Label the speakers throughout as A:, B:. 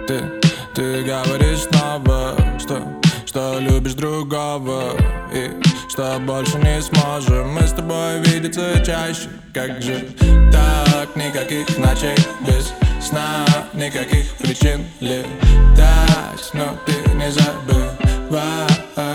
A: Ты говоришь снова, что любишь другого, и что больше не сможем мы с тобой видеться чаще. Как же так? Никаких ночей без сна, никаких причин летать, но ты не забывай.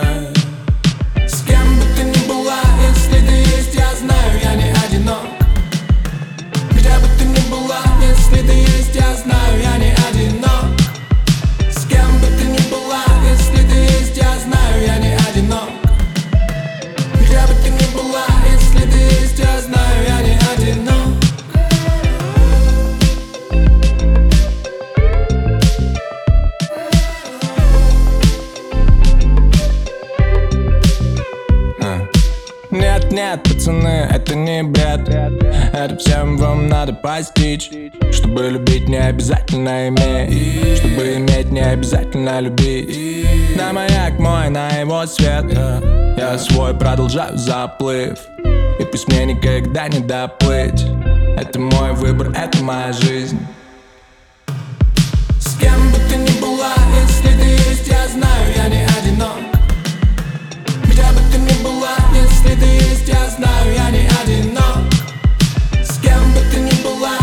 A: С кем бы ты ни была, если ты есть, я знаю, я не одинок. Где бы ты ни была, если ты есть, я знаю, я не одинок. С кем бы ты ни была, если ты есть, я знаю, я не одинок. Где бы ты ни была, если ты есть, я знаю, я не одинок. Нет, пацаны, это не бред. Это всем вам надо постичь. Чтобы любить, не обязательно иметь. Чтобы иметь, не обязательно любить. На маяк мой, на его свет я свой продолжаю заплыв. И пусть мне никогда не доплыть. Это мой выбор, это моя жизнь. С кем бы ты ни была, если ты есть, я знаю, я не одинок. Где бы ты ни была, если ты есть, я знаю, я не одинок. С кем бы ты ни была,